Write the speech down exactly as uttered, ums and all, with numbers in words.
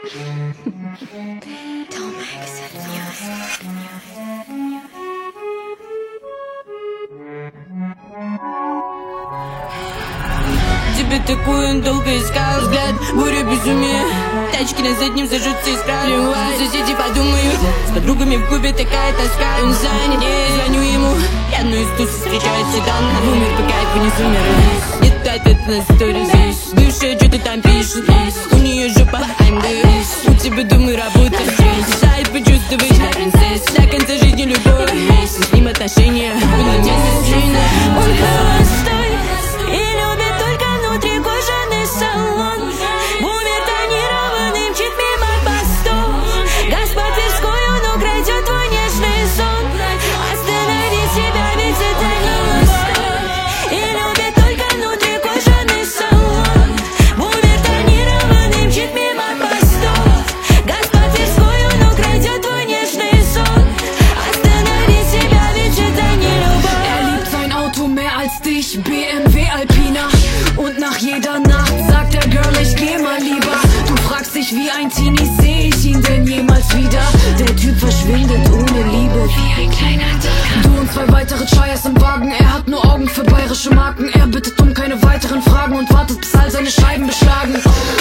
Тебя такую долго искал, взгляд, буря безумия. Тачки на заднем зажжутся искра. Соседи подумают, с подругами в клубе такая тоска. Он занят, звоню ему, я одну из туз встречает седан. Умер по кайфу, не сумер. Нет ответа на сторис. Бывшая что-то там пишет, у нее жопа, I'm good. У тебя, думаю, работа здесь. Шайт почувствовать себя принцесс. До конца жизни любовь, с ним отношения. Он холостой и любит только внутри кожаный салон. Умер тонированным, чит мимо постов. Газ по Тверскую, но крадет твой нежный сон. Останови себя, ведь это не любовь. И любит только внутри кожаный салон. Умер тонированным, чит мимо постов. Газ по Тверскую, но крадет твой нежный сон. Останови себя, ведь это не любовь. Er liebt sein Auto mehr als dich, B M W Alpina. Und nach jeder Nacht sagt er, Girl, ich geh mal lieber. Du fragst dich wie ein Teenie, seh ich ihn denn jemals wieder? Der Typ verschwindet ohne Liebe, wie ein kleiner Tiger. Du und zwei weitere Chayas im Wagen, er hat nur Augen für bayerische Marken. Er bittet um keine weiteren Fragen und wartet, bis all seine Scheiben beschlagen.